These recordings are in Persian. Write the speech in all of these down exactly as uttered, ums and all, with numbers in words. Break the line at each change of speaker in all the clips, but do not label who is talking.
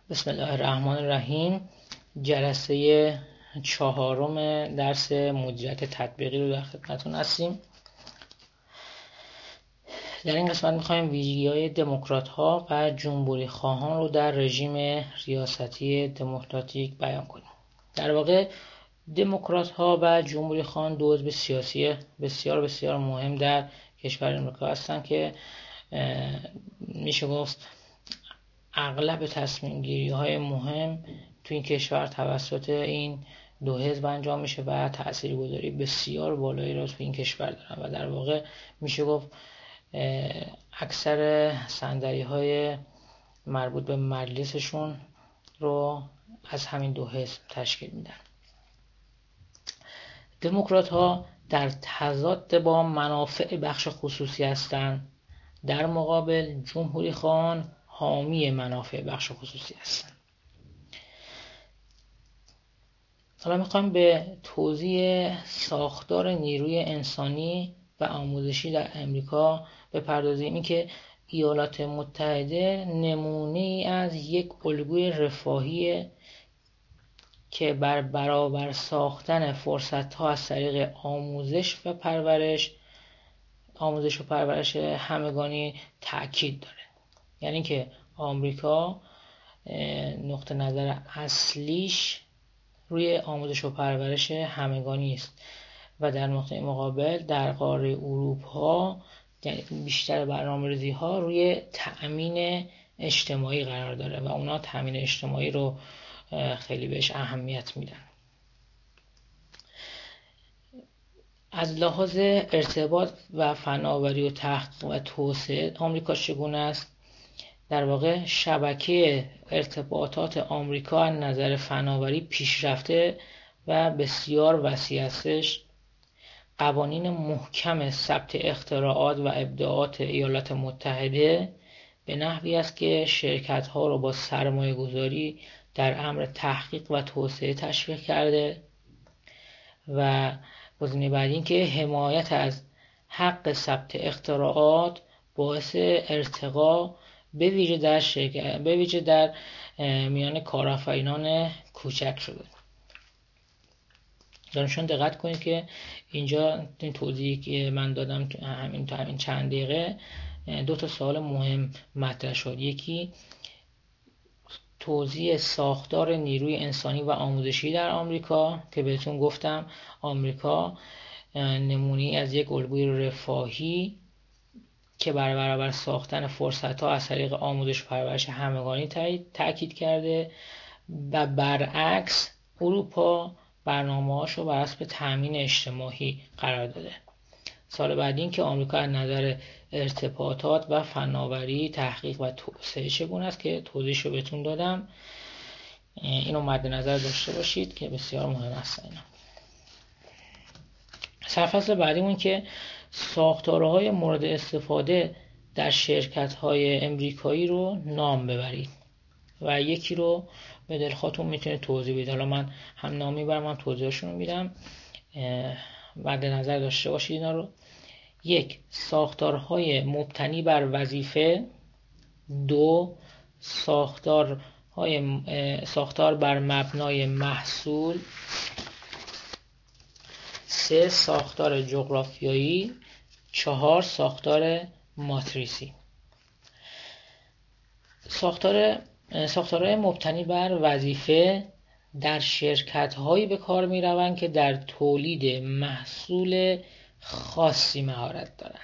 بسم الله الرحمن الرحیم. جلسه چهارم درس مدیریت تطبیقی رو در خدمتتون هستیم. در این قسمت می‌خوایم ویژگی‌های دموکرات‌ها و جمهوری خواهان رو در رژیم ریاستی دموکراتیک بیان کنیم. در واقع دموکرات‌ها و جمهوری خواهان دو حزب سیاسی بسیار بسیار مهم در کشور امریکا هستند که میشه گفت اغلب تصمیم گیری های مهم تو این کشور توسط این دو حزب انجام میشه و تاثیرگذاری بسیار بالایی را تو این کشور دارن و در واقع میشه گفت اکثر صندلی های مربوط به مجلسشون رو از همین دو حزب تشکیل میدن. دموکرات ها در تضاد با منافع بخش خصوصی هستند، در مقابل جمهوری خواهان حامی منافع بخش خصوصی هستند. حالا میخوایم به توضیح ساختار نیروی انسانی و آموزشی در امریکا بپردازیم. این که ایالات متحده نمونه ای از یک الگوی رفاهی که بر برابر ساختن فرصت‌ها از طریق آموزش و پرورش آموزش و پرورش همگانی تأکید داره. یعنی که آمریکا نقطه نظر اصلیش روی آموزش و پرورش همگانی است و در نقطه مقابل در قاره اروپا بیشتر برنامه‌ریزی ها روی تأمین اجتماعی قرار داره و اونا تأمین اجتماعی رو خیلی بهش اهمیت میدن. از لحاظ ارتباط و فناوری و تحقیق و توسعه آمریکا چگونه است؟ در واقع شبکه ارتباطات آمریکا از نظر فناوری پیشرفته و بسیار وسیع استش. قوانین محکم ثبت اختراعات و ابداعات ایالات متحده به نحوی است که شرکت ها را با سرمایه گذاری در امر تحقیق و توسعه تشویق کرده و گزینه بعدی این که حمایت از حق ثبت اختراعات باعث ارتقا به ویژه در شرکت به ویژه در میان کارآفرینان کوچک شده. دانشجویان دقت کنید که اینجا این توضیحی که من دادم تو همین تو همین چند دقیقه دو تا سوال مهم مطرح شد. یکی توضیح ساختار نیروی انسانی و آموزشی در آمریکا که بهتون گفتم آمریکا نمونه‌ای از یک الگوی رفاهی که بر برابر ساختن فرصت‌ها از طریق آموزش و پرورش همگانی تاکید کرده و برعکس اروپا برنامه‌هاشو بر اساس تامین اجتماعی قرار داده. سال بعد این که آمریکا از نظر ارتباطات و فناوری تحقیق و توسعه چگونه است که توضیحشو بهتون دادم. اینو مد نظر داشته باشید که بسیار مهم است. اینا سرفصل بعدیمون که ساختارهای مورد استفاده در شرکت‌های امریکایی رو نام ببرید و یکی رو به دلخواهتون میتونید توضیح بدید. حالا من هم نام میبرم هم توضیحشون رو میدم، مد نظر داشته باشید اینا رو. یک، ساختارهای مبتنی بر وظیفه. دو، ساختارهای ساختار بر مبنای محصول. سه، ساختار جغرافیایی. چهار، ساختار ماتریسی. ساختار ساختارهای مبتنی بر وظیفه در شرکت‌هایی به کار می‌روند که در تولید محصول خاصی مهارت دارند.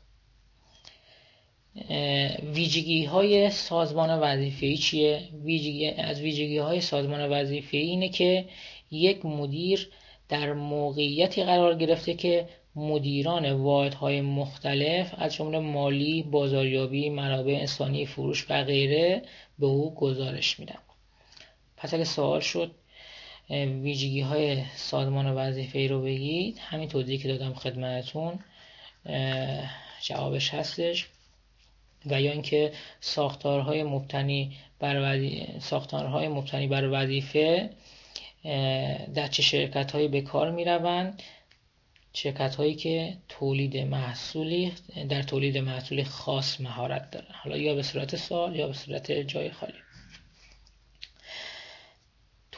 ویژگی‌های سازمان وظیفه‌ای چیه؟ ویژگی از ویژگی‌های سازمان وظیفه‌ای اینه که یک مدیر در موقعیتی قرار گرفته که مدیران واحدهای مختلف از جمله مالی، بازاریابی، منابع انسانی، فروش و غیره به او گزارش میدن. پس اگه سوال شد ویژگی های سازمان وظیفه‌ای رو بگید، همین توضیحی که دادم خدمتتون جوابش هستش. و یا اینکه ساختارهای مبتنی بر وظیفه ساختارهای مبتنی بر وظیفه در چه شرکت‌هایی به کار می‌روند؟ شرکت‌هایی که تولید محصولی در تولید محصولی خاص مهارت دارن، حالا یا به صورت سوال یا به صورت جای خالی.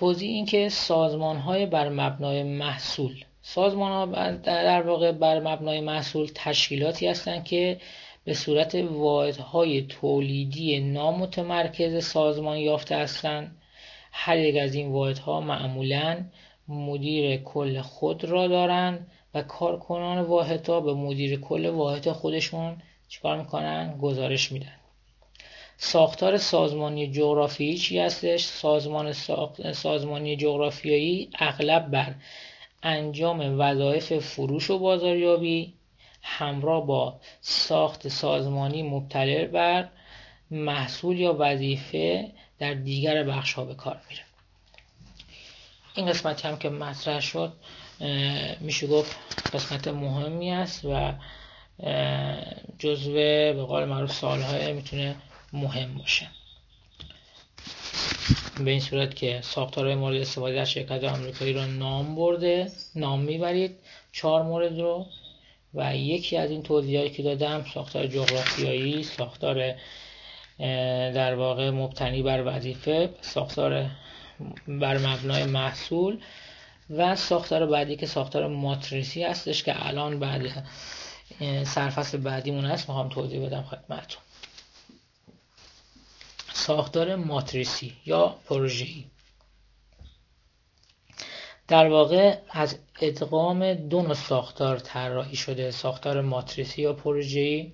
توضیح این که سازمان‌های بر مبنای محصول، سازمان‌ها در واقع بر مبنای محصول تشکیلاتی هستند که به صورت واحدهای تولیدی نامتمرکز سازمان یافته هستند. هر یک از این واحدها معمولاً مدیر کل خود را دارند و کارکنان واحدها به مدیر کل واحد خودشون چیکار میکنن؟ گزارش میدن. ساختار سازمانی جغرافیایی چی هستش؟ سازمان سازمانی جغرافیایی اغلب بر انجام وظایف فروش و بازاریابی همراه با ساخت سازمانی مبتنی بر محصول یا وظیفه در دیگر بخش ها به کار میره. این قسمتی هم که مطرح شد میشه گفت قسمت مهمی است و جزو به قول معروف سالهای میتونه مهم باشه. به این صورت که ساختارهای مورد استفاده در شرکت آمریکایی رو نام برده، نام میبرید چهار مورد رو، و یکی از این توضیحاتی که دادم ساختار جغرافیایی، ساختار در واقع مبتنی بر وظیفه، ساختار بر مبنای محصول و ساختار بعدی که ساختار ماتریسی هستش که الان بعد سرفصل بعدیمون هست میخوام توضیح بدم خدمتتون. ساختار ماتریسی یا پروژه‌ای در واقع از ادغام دو نوع ساختار طراحی شده. ساختار ماتریسی یا پروژه‌ای،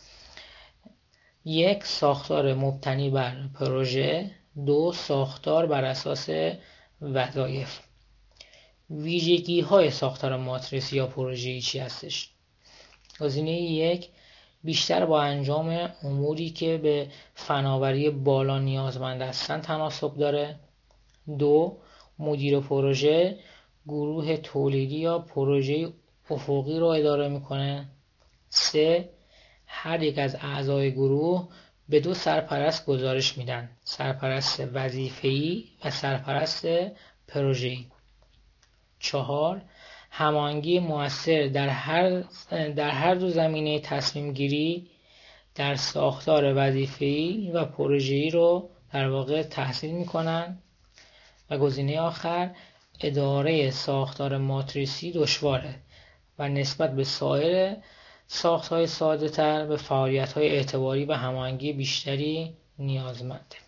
یک ساختار مبتنی بر پروژه، دو ساختار بر اساس وظایف. ویژگی های ساختار ماتریسی یا پروژه‌ای چی هستش؟ گزینه یک، بیشتر با انجام اموری که به فناوری بالا نیازمند هستند تناسب داره. دو، مدیر پروژه گروه تولیدی یا پروژه افقی رو اداره میکنه. سه، هر یک از اعضای گروه به دو سرپرست گزارش میدن، سرپرست وظیفه‌ای و سرپرست پروژه‌ای. چهار، هماهنگی مؤثر در هر در هر دو زمینه تصمیم گیری در ساختار وظیفه‌ای و پروژه‌ای رو در واقع تحصیل میکنن. و گزینه آخر، اداره ساختار ماتریسی دشواره و نسبت به سایر ساخت‌های ساده‌تر به فعالیت‌های اعتباری و هماهنگی بیشتری نیازمنده.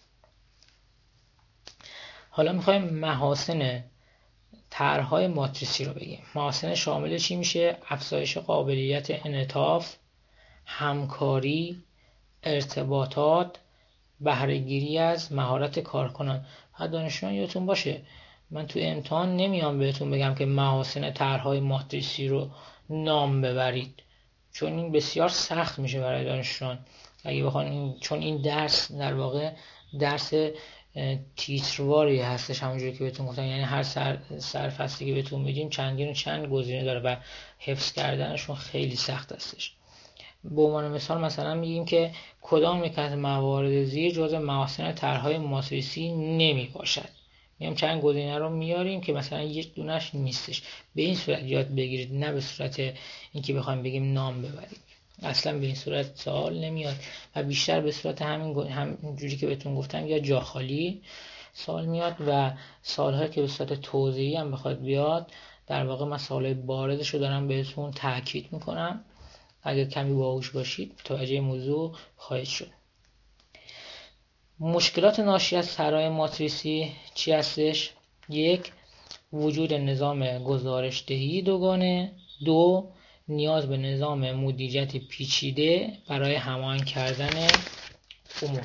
حالا می‌خوایم محاسن طرح‌های ماتریسی رو بگیم. محاسن شامل چی میشه؟ افزایش قابلیت انعطاف، همکاری، ارتباطات، بهره‌گیری از مهارت کارکنان. فقط دانشجویان یادتون باشه من تو امتحان نمیام بهتون بگم که محاسن طرح‌های ماتریسی رو نام ببرید، چون این بسیار سخت میشه برای دانشجویان اگه بخوان این، چون این درس در واقع درس تیترواری هستش، همونجوری که بهتون گفتم، یعنی هر سر سرفصلی که بهتون میدیم چندین و چند گزینه داره و حفظ کردنشون خیلی سخت هستش. به عنوان مثال مثلا میگیم که کدام یک از موارد زیر جزء محاسن طرح‌های ماتریسی نمی باشد. میام چند گزینه رو میاریم که مثلا یک دونش نیستش. به این صورت یاد بگیرید، نه به صورت اینکه بخوایم بگیم نام ببرید. اصلا به این صورت سوال نمیاد و بیشتر به صورت همین همینجوری که بهتون گفتم یا جا خالی سوال میاد و سوال‌هایی که به صورت توضیحی هم بخواد بیاد در واقع مسائل باردش رو دارم بهتون تاکید میکنم. اگر کمی باهوش باشید متوجه موضوع خواهید شد. مشکلات ناشی از طرح‌های ماتریسی چی هستش؟ یک، وجود نظام گزارش دهی دوگانه. دو، نیاز به نظام مدیریت پیچیده برای هماهنگ کردن امور.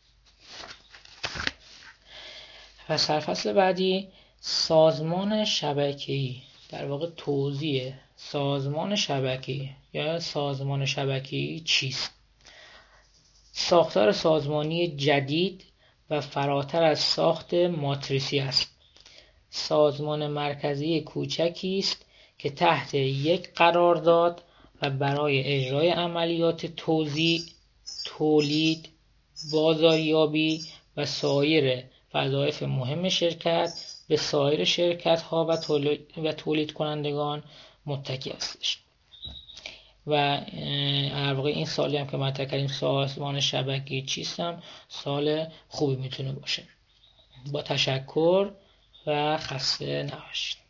و سرفصل بعدی سازمان شبکه‌ای، در واقع توزیع سازمان شبکه‌ای یا سازمان شبکه‌ای چیست؟ ساختار سازمانی جدید و فراتر از ساخت ماتریسی است. سازمان مرکزی کوچکی است که تحت یک قرارداد و برای اجرای عملیات توزیع، تولید، بازاریابی و سایر وظایف مهم شرکت به سایر شرکت‌ها و تولید و تولید کنندگان متکی است. و در واقع این سالی هم که مطرح کردیم سازمان شبکه‌ای چیست هم سال خوبی میتونه باشه. با تشکر، و خسته نباشید.